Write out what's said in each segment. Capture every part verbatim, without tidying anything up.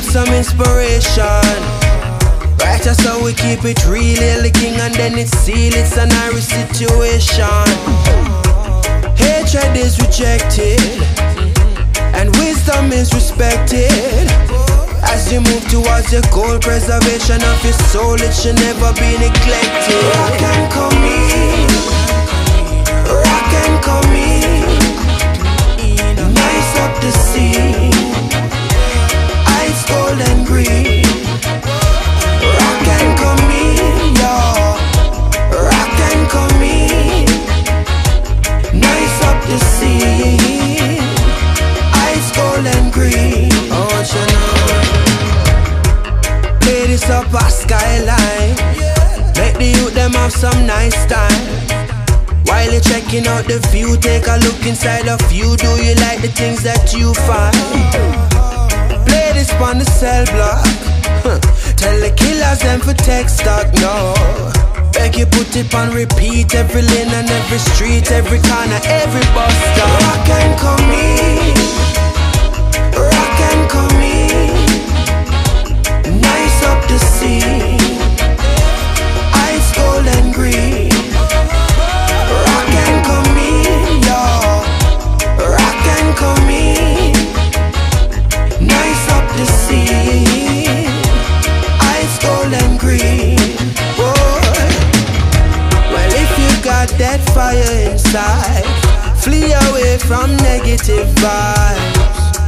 some inspiration. Right, that's how we keep it real, hail the king and then it's sealed. It's an Irish situation. Hatred is rejected and wisdom is respected. As you move towards your goal, preservation of your soul, it should never be neglected. Rock and come in, rock and come in, nice up the scene, ice cold and green. Rock and come in, y'all, rock and come in, nice up the scene, ice cold and green. Oh, you know, play this up a skyline, make the youth them have some nice time. While you're checking out the view, take a look inside of you. Do you like the things that you find? Play this on the cell block, huh. Tell the killers them for tech stock, no. Beg you put it on repeat, every lane and every street, every corner, every bus stop. Rock and come in, rock and come in, nice up the scene, ice cold and green. Rock and come in, y'all, rock and come in, nice up the scene, ice cold and green. Boy, well if you got that fire inside, flee away from negative vibes.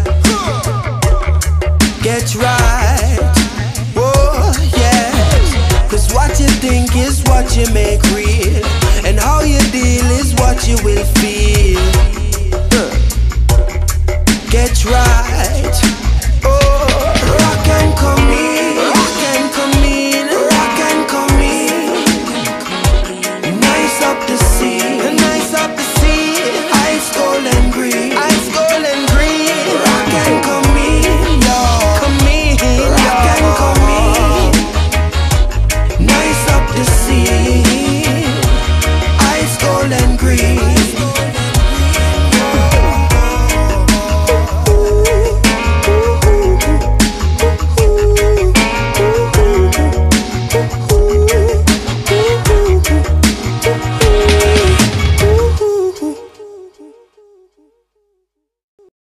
Get right, oh yes, cause what you think is what you make real, and how you deal is what you will feel. Huh. Get right.